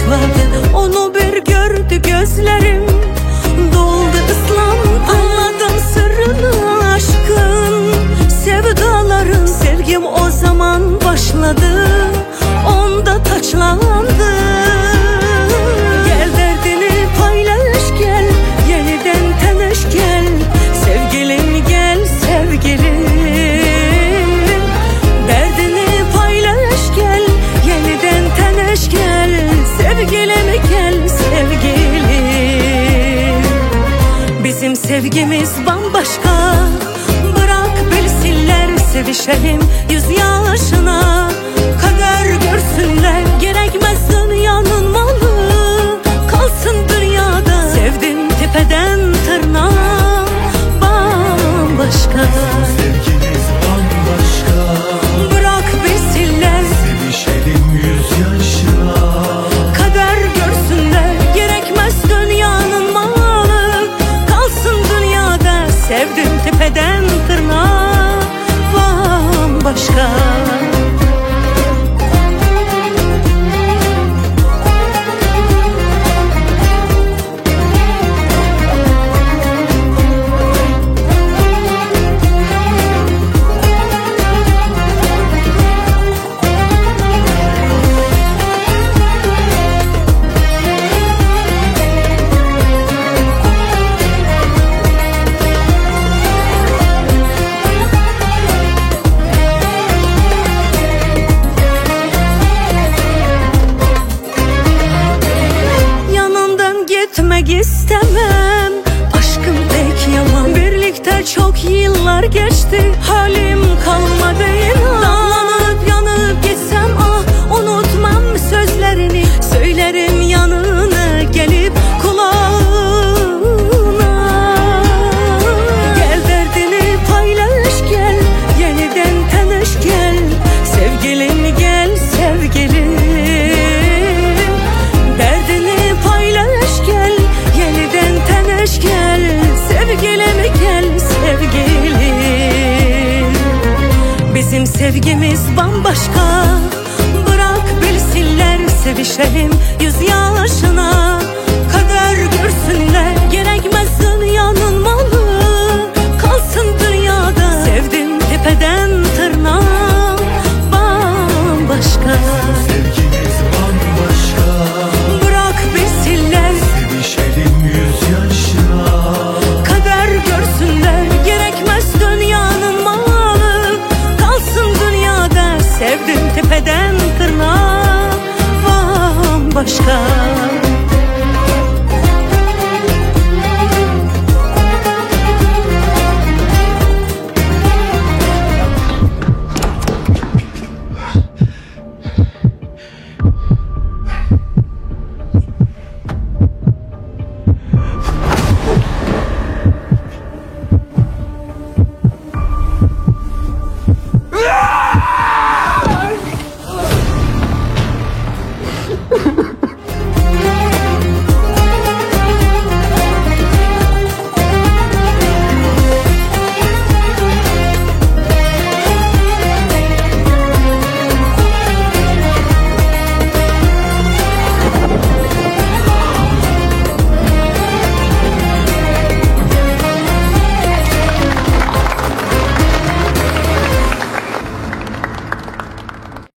Volkswagen. Onu bir gördü gözlerim, doldu ıslandı. Anladım sırrını aşkın, sevdaların. Sevgim o zaman başladı, onda taçlandı. Gel derdini paylaş gel, yeniden tanış gel. Sevgilim gel sevgilim, derdini paylaş gel, yeniden tanış gel. Sevgilim gel sevgilim. Bizim sevgimiz bambaşka, bırak bilsinler sevişelim yüz yaşına kadar görsünler. Gerekmez dünyanın malı, kalsın dünyada. Sevdim tepeden tırnağa, bambaşka. Sevgimiz bambaşka, bırak bilsinler sevişelim yüz yaşına kadar görsünler. Gerekmez dünyanın malı, kalsın dünyada. Sevdim tepeden tırnağa, bambaşka. Gitmek istemem, aşkım pek yaman. Birlikte çok yıllar geçti, halim kalmadı inan. Dağlanıp yanıp gitsem ah, unutmam sözlerini. Söylerim yanına gelip kulağına. Gel derdini paylaş gel, yeniden tanış gel. Sevgilim gel sevgilim, derdini paylaş gel, yeniden tanış gel. Sevgilim gel sevgilim. Bizim sevgimiz bambaşka, bırak bilsinler sevişelim yüz yaşına kadar görsünler. Gerekmez dünyanın malı, kalsın dünyada. Sevdim tepeden tırnağa, bambaşka. Sevgimiz bambaşka, bırak bilsinler sevişelim yüz yaşına kadar görsünler. Gerekmez dünyanın malı, kalsın dünyada. Sevdim tepeden tırnağa, bambaşka.